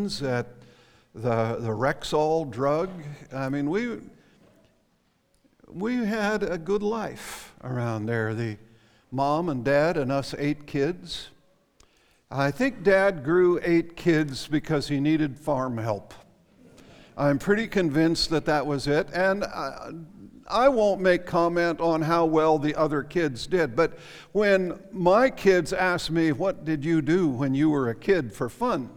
beans at the Rexall drug. I mean, we had a good life around there. The mom and dad and us 8 kids. I think Dad grew 8 kids because he needed farm help. I'm pretty convinced that that was it, and I won't make comment on how well the other kids did, but when my kids asked me, what did you do when you were a kid for fun?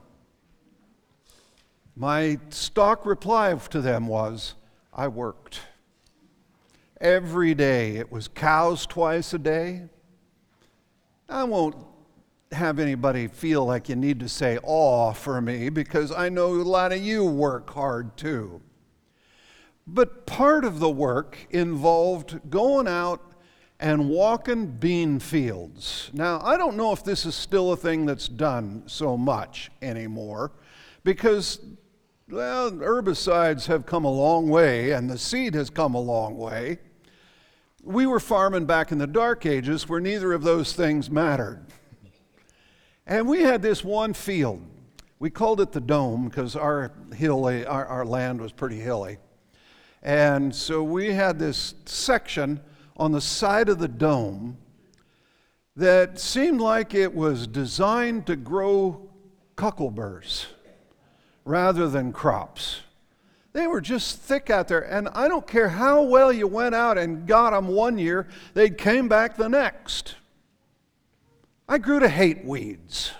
My stock reply to them was, I worked. Every day. It was cows twice a day. I won't have anybody feel like you need to say aw for me, because I know a lot of you work hard too. But part of the work involved going out and walking bean fields. Now, I don't know if this is still a thing that's done so much anymore, because, well, herbicides have come a long way and the seed has come a long way. We were farming back in the dark ages where neither of those things mattered. And we had this one field. We called it the Dome because our land was pretty hilly. And so we had this section on the side of the dome that seemed like it was designed to grow cuckleburs rather than crops. They were just thick out there, and I don't care how well you went out and got them one year, they came back the next. I grew to hate weeds.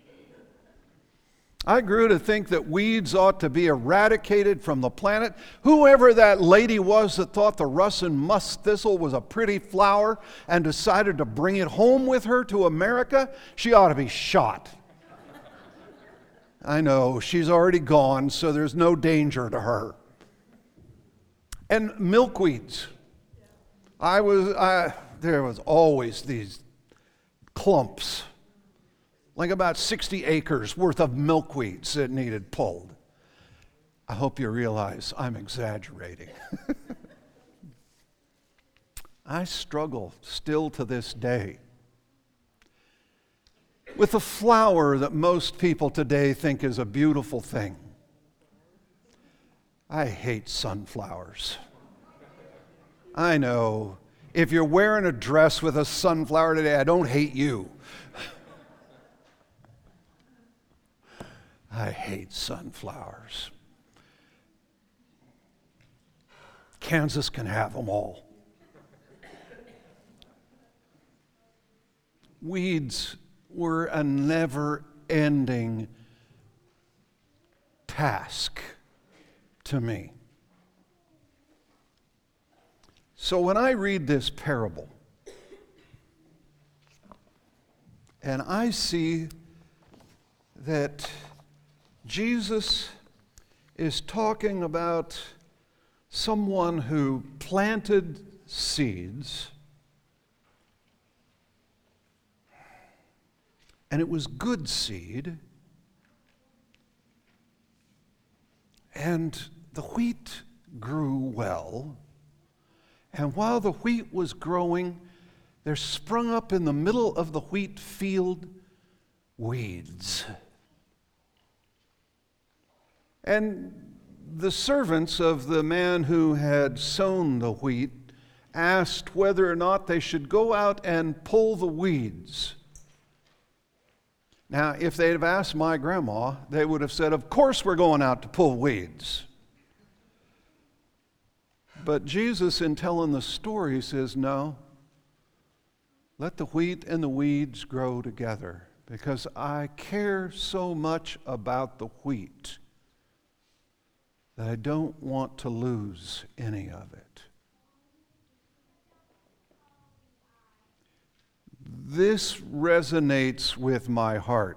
I grew to think that weeds ought to be eradicated from the planet. Whoever that lady was that thought the Russian musk thistle was a pretty flower and decided to bring it home with her to America, she ought to be shot. I know, she's already gone, so there's no danger to her. And milkweeds. There was always these clumps, like about 60 acres worth of milkweeds that needed pulled. I hope you realize I'm exaggerating. I struggle still to this day with a flower that most people today think is a beautiful thing. I hate sunflowers. I know. If you're wearing a dress with a sunflower today, I don't hate you. I hate sunflowers. Kansas can have them all. Weeds were a never-ending task to me. So when I read this parable, and I see that Jesus is talking about someone who planted seeds, and it was good seed, and the wheat grew well, and while the wheat was growing, there sprung up in the middle of the wheat field weeds. And the servants of the man who had sown the wheat asked whether or not they should go out and pull the weeds. Now, if they'd have asked my grandma, they would have said, of course we're going out to pull weeds. But Jesus, in telling the story, says, no, let the wheat and the weeds grow together, because I care so much about the wheat that I don't want to lose any of it. This resonates with my heart,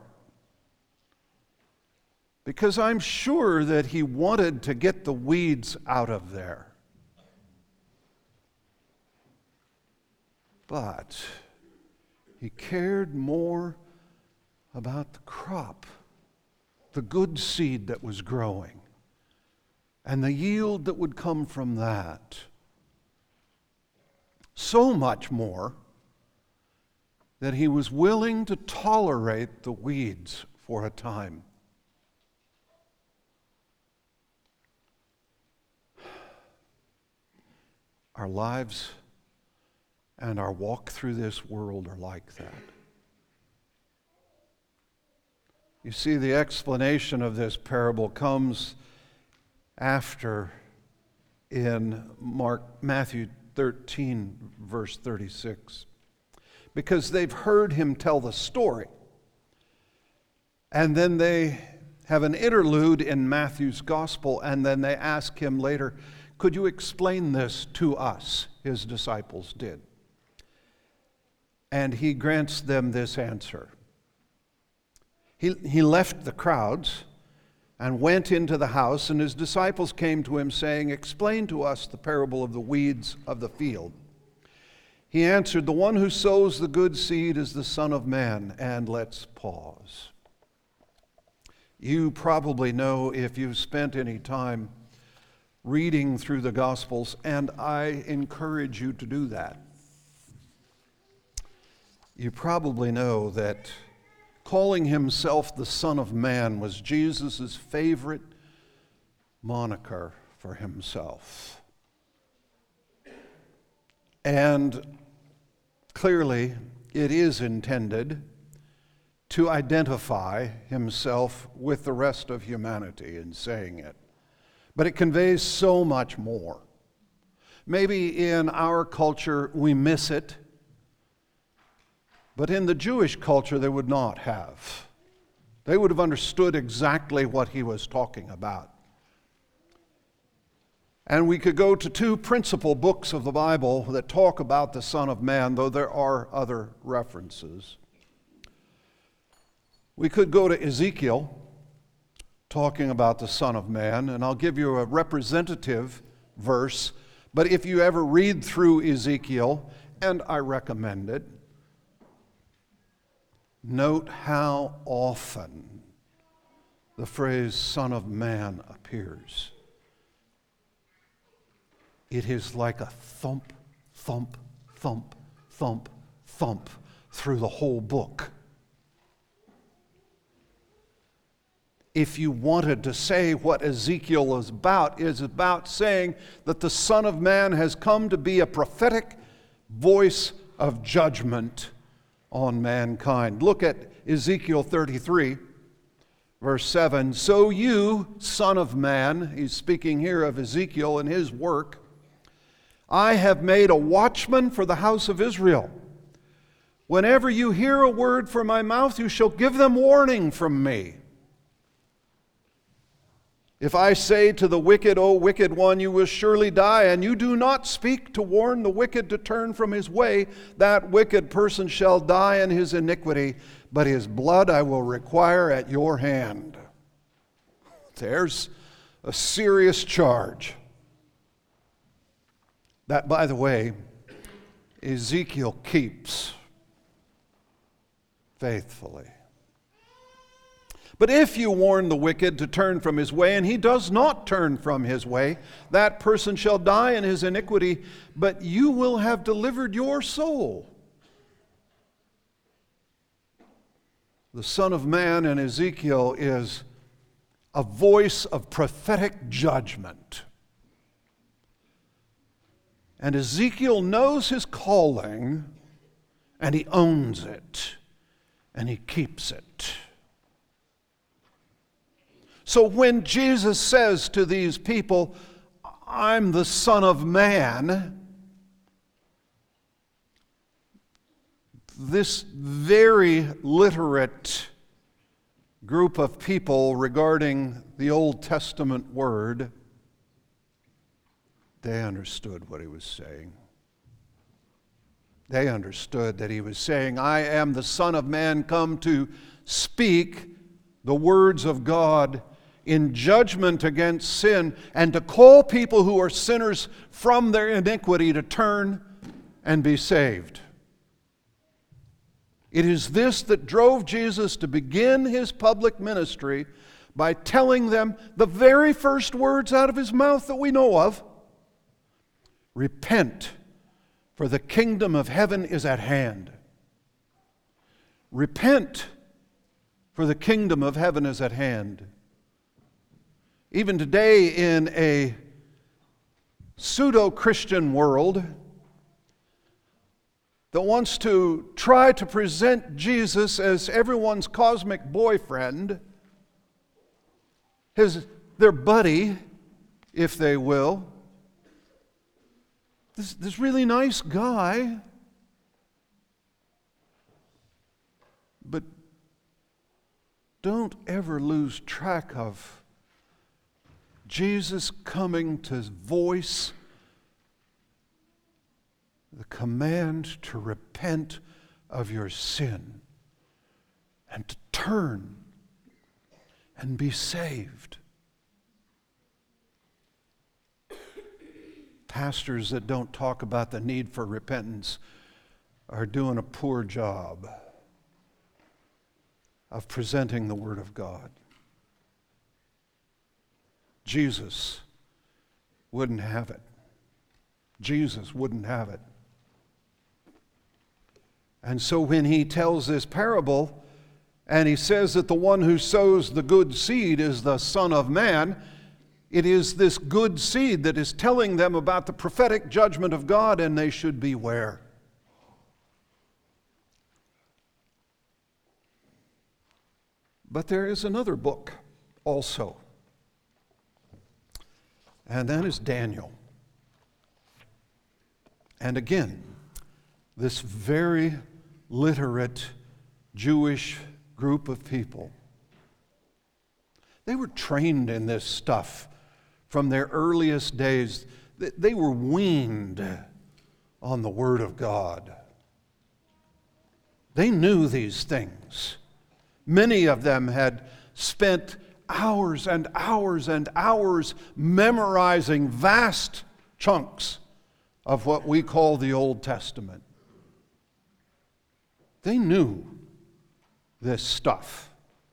because I'm sure that he wanted to get the weeds out of there. But he cared more about the crop, the good seed that was growing, and the yield that would come from that. So much more that he was willing to tolerate the weeds for a time. Our lives and our walk through this world are like that. You see, the explanation of this parable comes after in Matthew 13, verse 36. Because they've heard him tell the story. And then they have an interlude in Matthew's gospel, and then they ask him later, could you explain this to us? His disciples did. And he grants them this answer. He left the crowds and went into the house, and his disciples came to him saying, explain to us the parable of the weeds of the field. He answered, the one who sows the good seed is the Son of Man. And let's pause. You probably know, if you've spent any time reading through the Gospels, and I encourage you to do that. You probably know that calling himself the Son of Man was Jesus' favorite moniker for himself. And clearly, it is intended to identify himself with the rest of humanity in saying it. But it conveys so much more. Maybe in our culture we miss it, but in the Jewish culture they would not have. They would have understood exactly what he was talking about. And we could go to two principal books of the Bible that talk about the Son of Man, though there are other references. We could go to Ezekiel, talking about the Son of Man, and I'll give you a representative verse, but if you ever read through Ezekiel, and I recommend it, note how often the phrase Son of Man appears. It is like a thump, thump, thump, thump, thump through the whole book. If you wanted to say what Ezekiel is about saying that the Son of Man has come to be a prophetic voice of judgment on mankind. Look at Ezekiel 33, verse 7. So you, Son of Man, he's speaking here of Ezekiel and his work, I have made a watchman for the house of Israel. Whenever you hear a word from my mouth, you shall give them warning from me. If I say to the wicked, O wicked one, you will surely die, and you do not speak to warn the wicked to turn from his way, that wicked person shall die in his iniquity, but his blood I will require at your hand. There's a serious charge. That, by the way, Ezekiel keeps faithfully. But if you warn the wicked to turn from his way, and he does not turn from his way, that person shall die in his iniquity, but you will have delivered your soul. The Son of Man in Ezekiel is a voice of prophetic judgment. And Ezekiel knows his calling, and he owns it, and he keeps it. So when Jesus says to these people, I'm the Son of Man, this very literate group of people regarding the Old Testament word, they understood what he was saying. They understood that he was saying, I am the Son of Man come to speak the words of God in judgment against sin, and to call people who are sinners from their iniquity to turn and be saved. It is this that drove Jesus to begin his public ministry by telling them the very first words out of his mouth that we know of. Repent, for the kingdom of heaven is at hand. Repent, for the kingdom of heaven is at hand. Even today, in a pseudo-Christian world that wants to try to present Jesus as everyone's cosmic boyfriend, their buddy, if they will. This really nice guy, but don't ever lose track of Jesus coming to voice the command to repent of your sin and to turn and be saved. Pastors that don't talk about the need for repentance are doing a poor job of presenting the Word of God. Jesus wouldn't have it. Jesus wouldn't have it. And so when he tells this parable, and he says that the one who sows the good seed is the Son of Man, it is this good seed that is telling them about the prophetic judgment of God, and they should beware. But there is another book also, and that is Daniel. And again, this very literate Jewish group of people, they were trained in this stuff from their earliest days. They were weaned on the Word of God. They knew these things. Many of them had spent hours and hours and hours memorizing vast chunks of what we call the Old Testament. They knew this stuff.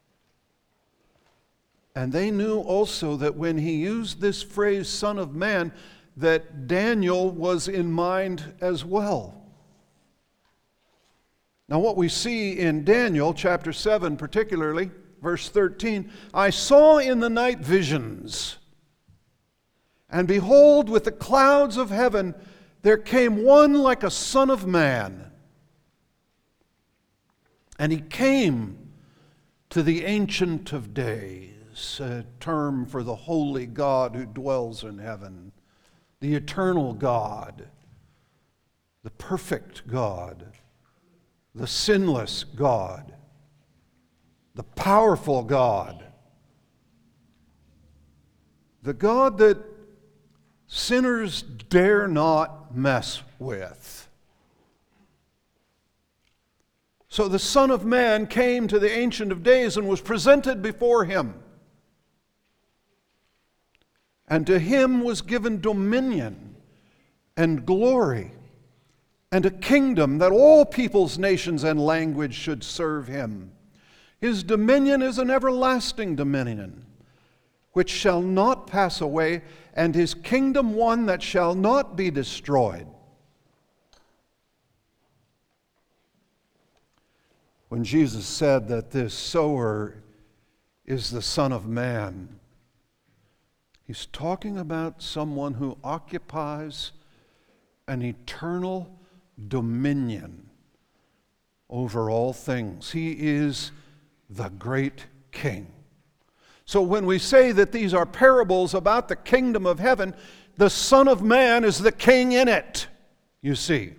And they knew also that when he used this phrase, Son of Man, that Daniel was in mind as well. Now what we see in Daniel chapter 7 particularly, verse 13, I saw in the night visions, and behold, with the clouds of heaven there came one like a son of man. And he came to the Ancient of Days, a term for the holy God who dwells in heaven, the eternal God, the perfect God, the sinless God, the powerful God, the God that sinners dare not mess with. So the Son of Man came to the Ancient of Days and was presented before him. And to him was given dominion and glory and a kingdom that all peoples, nations, and language should serve him. His dominion is an everlasting dominion, which shall not pass away, and his kingdom one that shall not be destroyed. When Jesus said that this sower is the Son of Man, he's talking about someone who occupies an eternal dominion over all things. He is the great King. So when we say that these are parables about the kingdom of heaven, the Son of Man is the king in it, you see,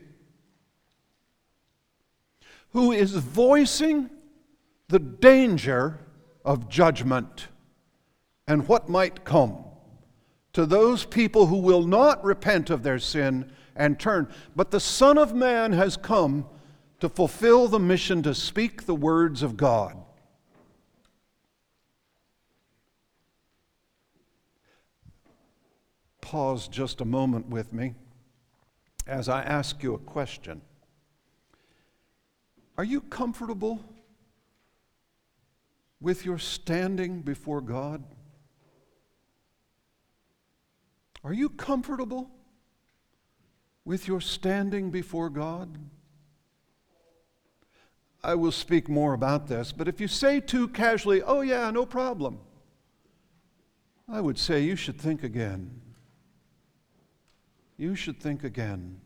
who is voicing the danger of judgment and what might come to those people who will not repent of their sin and turn. But the Son of Man has come to fulfill the mission to speak the words of God. Pause just a moment with me as I ask you a question. Are you comfortable with your standing before God? Are you comfortable with your standing before God? I will speak more about this, but if you say too casually, "Oh yeah, no problem," I would say you should think again. you should think again.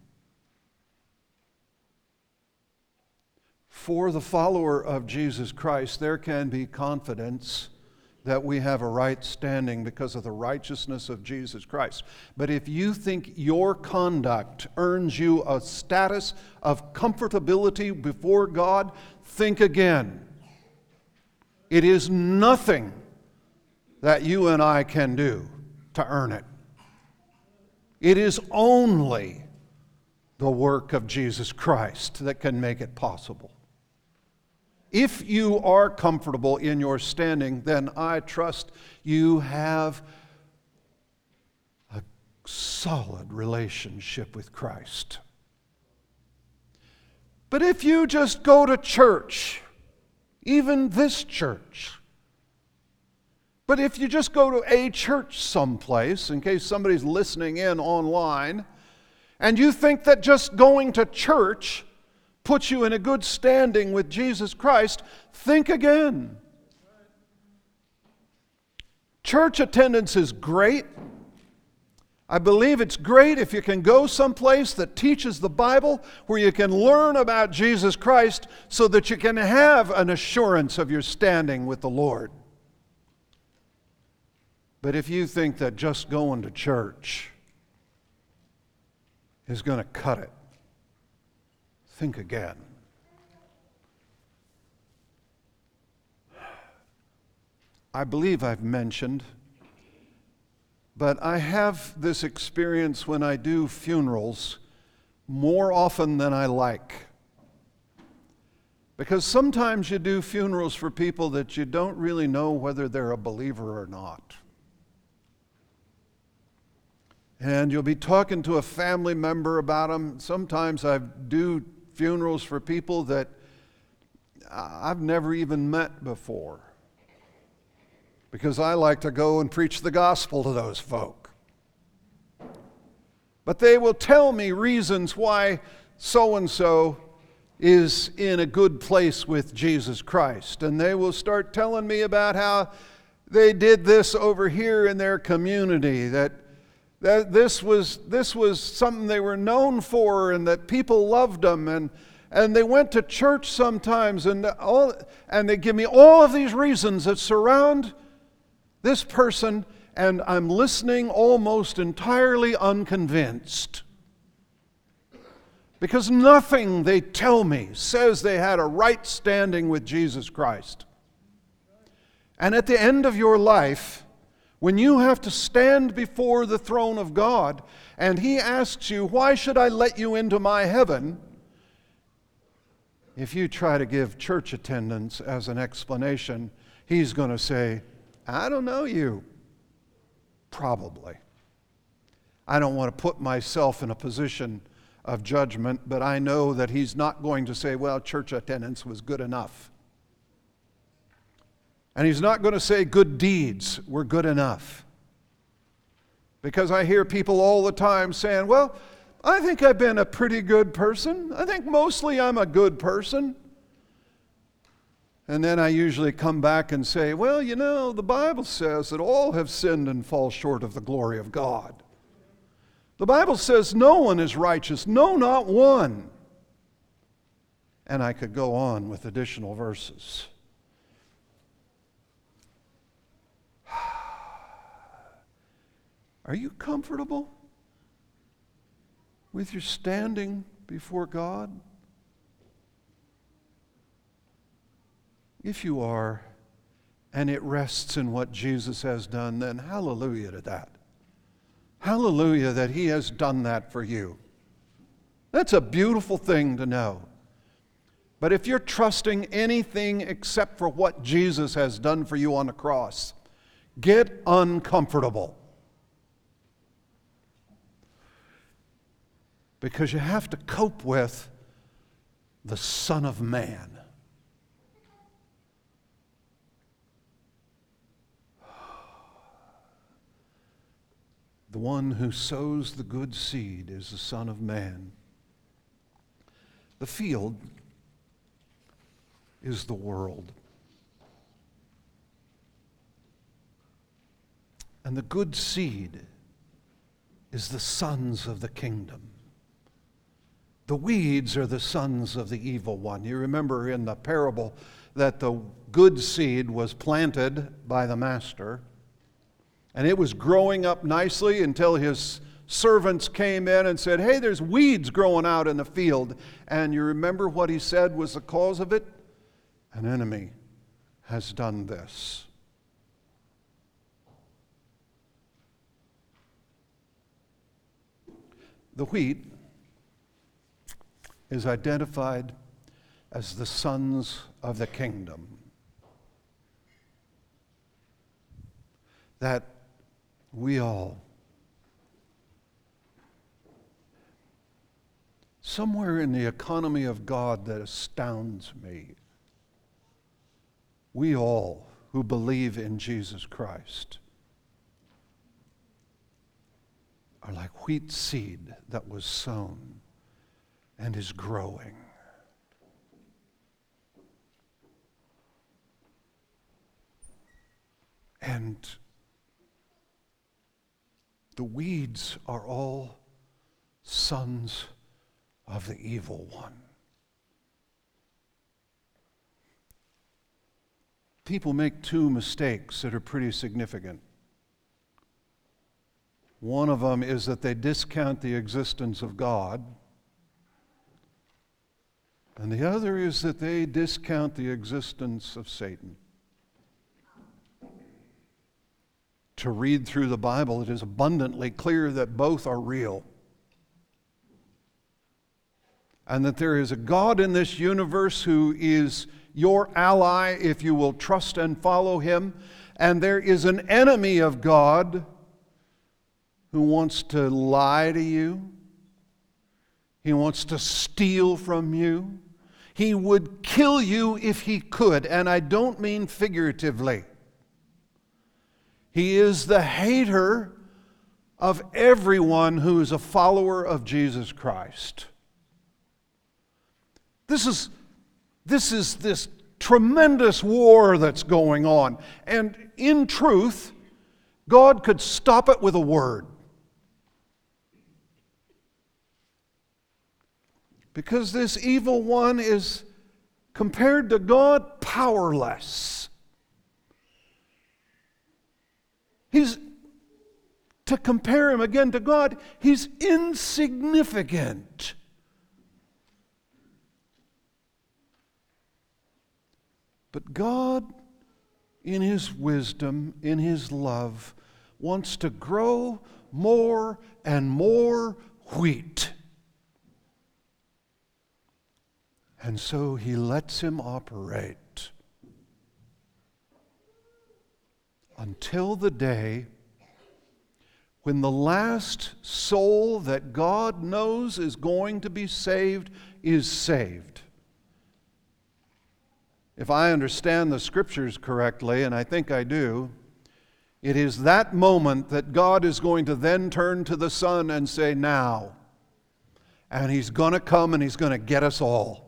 For the follower of Jesus Christ, there can be confidence that we have a right standing because of the righteousness of Jesus Christ. But if you think your conduct earns you a status of comfortability before God, think again. It is nothing that you and I can do to earn it. It is only the work of Jesus Christ that can make it possible. If you are comfortable in your standing, then I trust you have a solid relationship with Christ. But if you just go to church, even this church, but if you just go to a church someplace, in case somebody's listening in online, and you think that just going to church puts you in a good standing with Jesus Christ, think again. Church attendance is great. I believe it's great if you can go someplace that teaches the Bible, where you can learn about Jesus Christ so that you can have an assurance of your standing with the Lord. But if you think that just going to church is going to cut it, think again. I believe I've mentioned, but I have this experience when I do funerals more often than I like. Because sometimes you do funerals for people that you don't really know whether they're a believer or not. And you'll be talking to a family member about them. Sometimes I do funerals for people that I've never even met before, because I like to go and preach the gospel to those folk. But they will tell me reasons why so-and-so is in a good place with Jesus Christ. And they will start telling me about how they did this over here in their community, that this was something they were known for, and that people loved them, and they went to church sometimes, and they give me all of these reasons that surround this person, and I'm listening almost entirely unconvinced. Because nothing they tell me says they had a right standing with Jesus Christ. And at the end of your life, when you have to stand before the throne of God, and He asks you, "Why should I let you into my heaven?" If you try to give church attendance as an explanation, He's going to say, "I don't know you." Probably. I don't want to put myself in a position of judgment, but I know that He's not going to say, "Well, church attendance was good enough." And He's not going to say good deeds were good enough. Because I hear people all the time saying, "Well, I think I've been a pretty good person. I think mostly I'm a good person." And then I usually come back and say, "Well, you know, the Bible says that all have sinned and fall short of the glory of God. The Bible says no one is righteous, no, not one." And I could go on with additional verses. Are you comfortable with your standing before God? If you are, and it rests in what Jesus has done, then hallelujah to that. Hallelujah that He has done that for you. That's a beautiful thing to know. But if you're trusting anything except for what Jesus has done for you on the cross, get uncomfortable. Because you have to cope with the Son of Man. The one who sows the good seed is the Son of Man. The field is the world. And the good seed is the sons of the kingdom. The weeds are the sons of the evil one. You remember in the parable that the good seed was planted by the master, and it was growing up nicely until his servants came in and said, "Hey, there's weeds growing out in the field." And you remember what he said was the cause of it? An enemy has done this. The wheat is identified as the sons of the kingdom. That we all, somewhere in the economy of God that astounds me, we all who believe in Jesus Christ are like wheat seed that was sown and is growing. And the weeds are all sons of the evil one. People make two mistakes that are pretty significant. One of them is that they discount the existence of God, and the other is that they discount the existence of Satan. To read through the Bible, it is abundantly clear that both are real, and that there is a God in this universe who is your ally if you will trust and follow him, and there is an enemy of God who wants to lie to you. He wants to steal from you. He would kill you if he could, and I don't mean figuratively. He is the hater of everyone who is a follower of Jesus Christ. This is this tremendous war that's going on, and in truth, God could stop it with a word. Because this evil one is, compared to God, powerless. To compare him again to God, he's insignificant. But God, in his wisdom, in his love, wants to grow more and more wheat. And so he lets him operate until the day when the last soul that God knows is going to be saved is saved. If I understand the Scriptures correctly, and I think I do, it is that moment that God is going to then turn to the Son and say, "Now." And he's going to come and he's going to get us all.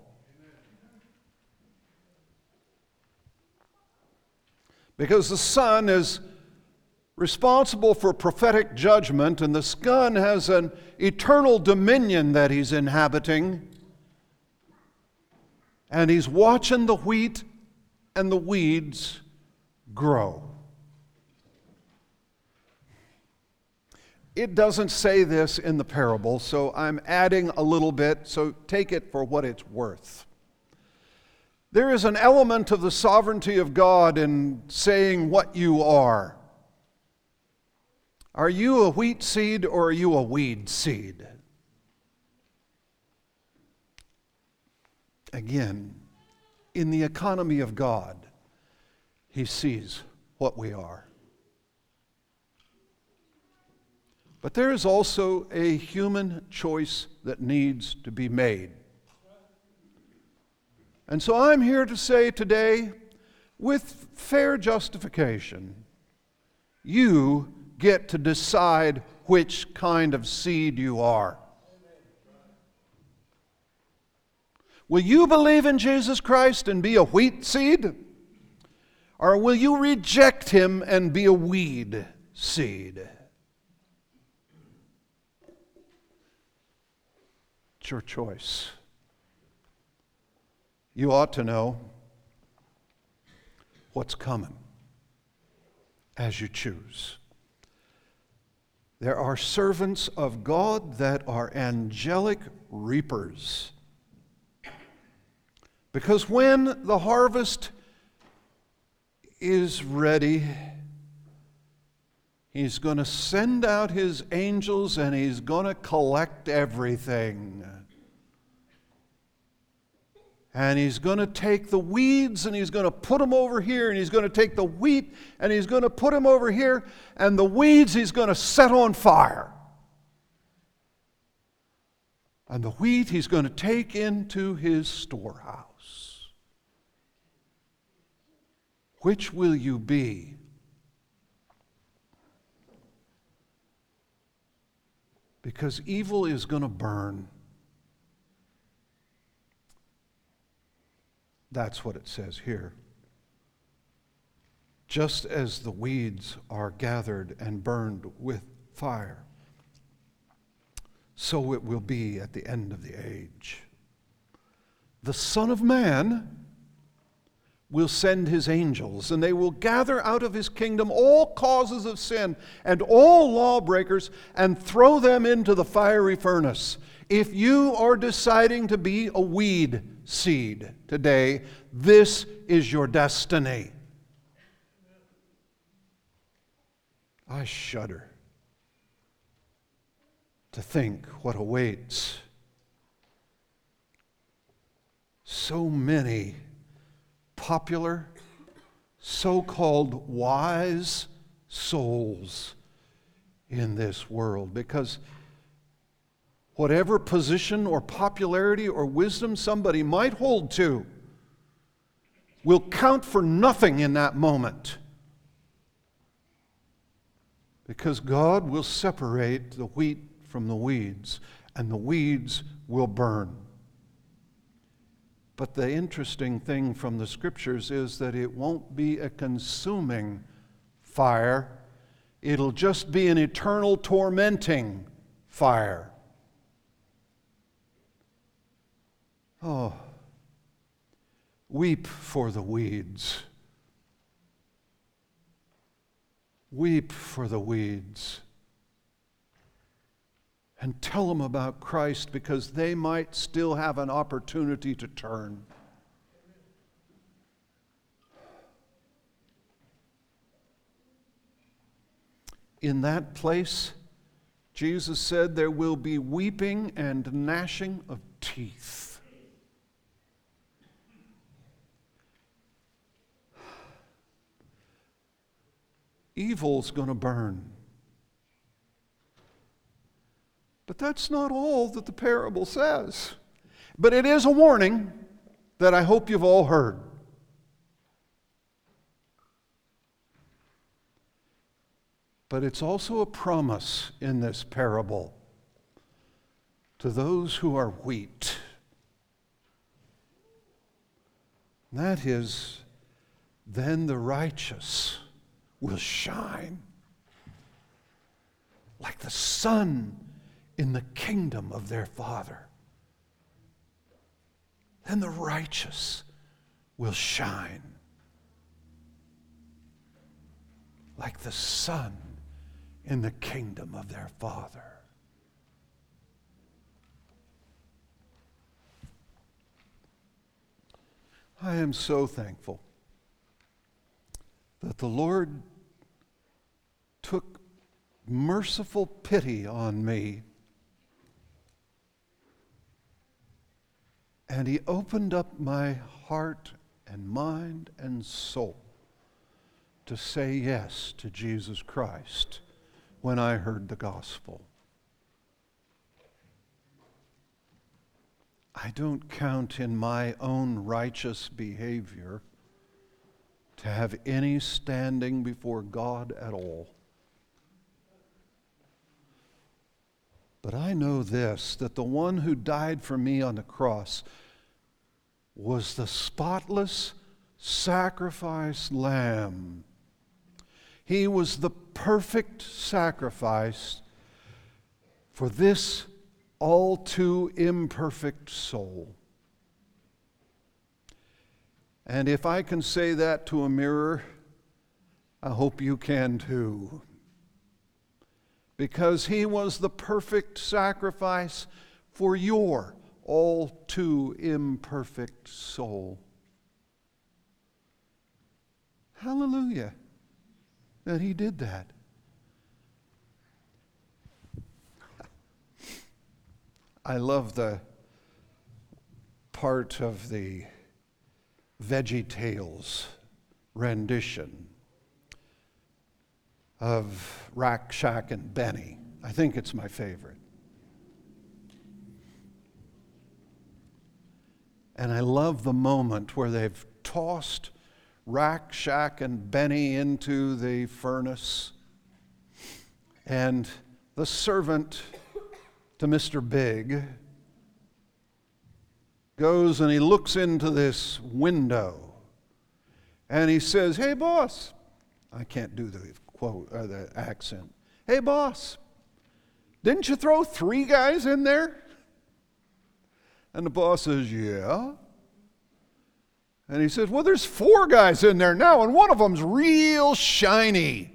Because the Son is responsible for prophetic judgment, and the Son has an eternal dominion that he's inhabiting. And he's watching the wheat and the weeds grow. It doesn't say this in the parable, so I'm adding a little bit, so take it for what it's worth. There is an element of the sovereignty of God in saying what you are. Are you a wheat seed or are you a weed seed? Again, in the economy of God, he sees what we are. But there is also a human choice that needs to be made. And so I'm here to say today, with fair justification, you get to decide which kind of seed you are. Will you believe in Jesus Christ and be a wheat seed? Or will you reject him and be a weed seed? It's your choice. You ought to know what's coming as you choose. There are servants of God that are angelic reapers. Because when the harvest is ready, He's going to send out His angels and He's going to collect everything. And He's going to take the weeds and He's going to put them over here, and He's going to take the wheat and He's going to put them over here, and the weeds He's going to set on fire. And the wheat He's going to take into His storehouse. Which will you be? Because evil is going to burn. That's what it says here. Just as the weeds are gathered and burned with fire, so it will be at the end of the age. The Son of Man will send His angels, and they will gather out of His kingdom all causes of sin and all lawbreakers and throw them into the fiery furnace. If you are deciding to be a weed seed today, this is your destiny. I shudder to think what awaits so many popular, so-called wise souls in this world, because whatever position or popularity or wisdom somebody might hold to will count for nothing in that moment, because God will separate the wheat from the weeds, and the weeds will burn. But the interesting thing from the Scriptures is that it won't be a consuming fire. It'll just be an eternal tormenting fire. Oh, weep for the weeds. Weep for the weeds. And tell them about Christ, because they might still have an opportunity to turn. In that place, Jesus said, there will be weeping and gnashing of teeth. Evil's going to burn. But that's not all that the parable says. But it is a warning that I hope you've all heard. But it's also a promise in this parable to those who are wheat. That is, then the righteous will shine like the sun in the kingdom of their Father. Then the righteous will shine like the sun in the kingdom of their Father. I am so thankful that the Lord took merciful pity on me, and He opened up my heart and mind and soul to say yes to Jesus Christ when I heard the gospel. I don't count in my own righteous behavior to have any standing before God at all. But I know this, that the one who died for me on the cross was the spotless sacrifice lamb. He was the perfect sacrifice for this all too imperfect soul. And if I can say that to a mirror, I hope you can too. Because he was the perfect sacrifice for your all too imperfect soul. Hallelujah that he did that. I love the part of the VeggieTales rendition of Rack, Shack, and Benny. I think it's my favorite. And I love the moment where they've tossed Rack, Shack, and Benny into the furnace, and the servant to Mr. Big goes and he looks into this window and he says, "Hey, boss." I can't do the quote or the accent. "Hey, boss, didn't you throw 3 guys in there?" And the boss says, "Yeah." And he says, "Well, there's 4 guys in there now, and one of them's real shiny."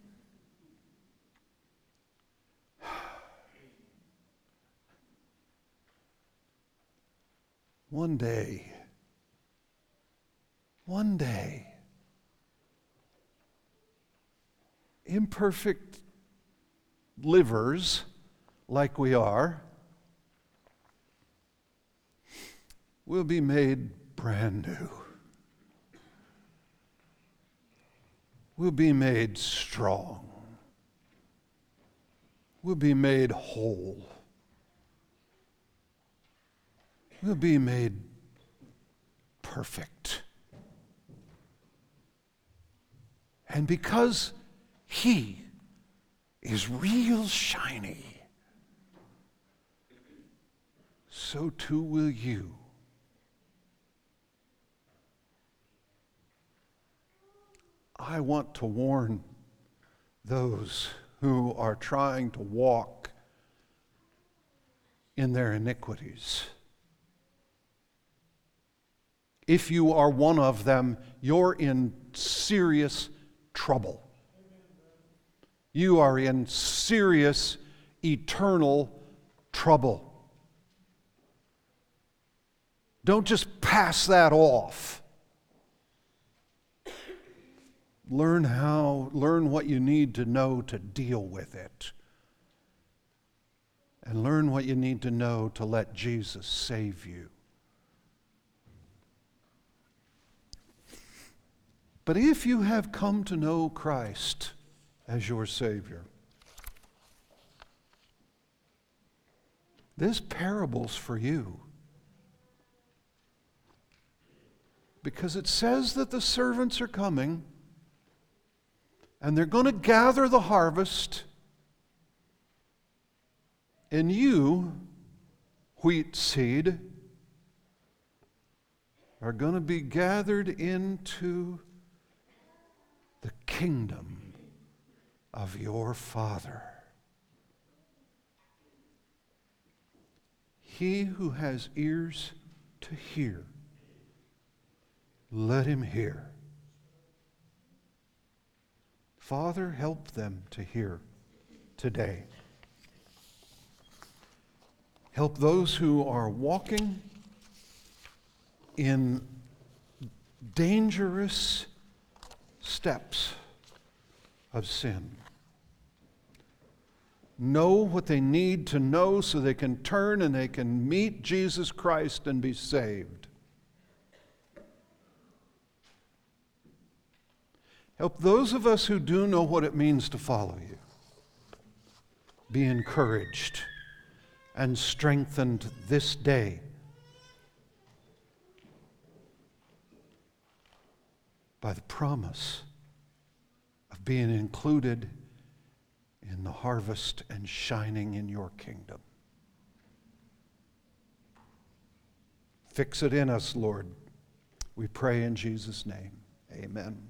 One day, imperfect livers like we are will be made brand new. We'll be made strong. We'll be made whole. We'll be made perfect. And because he is real shiny, so too will you. I want to warn those who are trying to walk in their iniquities. If you are one of them, you're in serious trouble. You are in serious, eternal trouble. Don't just pass that off. Learn what you need to know to deal with it. And learn what you need to know to let Jesus save you. But if you have come to know Christ as your Savior, this parable's for you. Because it says that the servants are coming and they're going to gather the harvest, and you, wheat seed, are going to be gathered into the kingdom of your Father. He who has ears to hear, let him hear. Father, help them to hear today. Help those who are walking in dangerous steps of sin. Know what they need to know so they can turn and they can meet Jesus Christ and be saved. Help those of us who do know what it means to follow you be encouraged and strengthened this day by the promise of being included in the harvest and shining in your kingdom. Fix it in us, Lord. We pray in Jesus' name. Amen.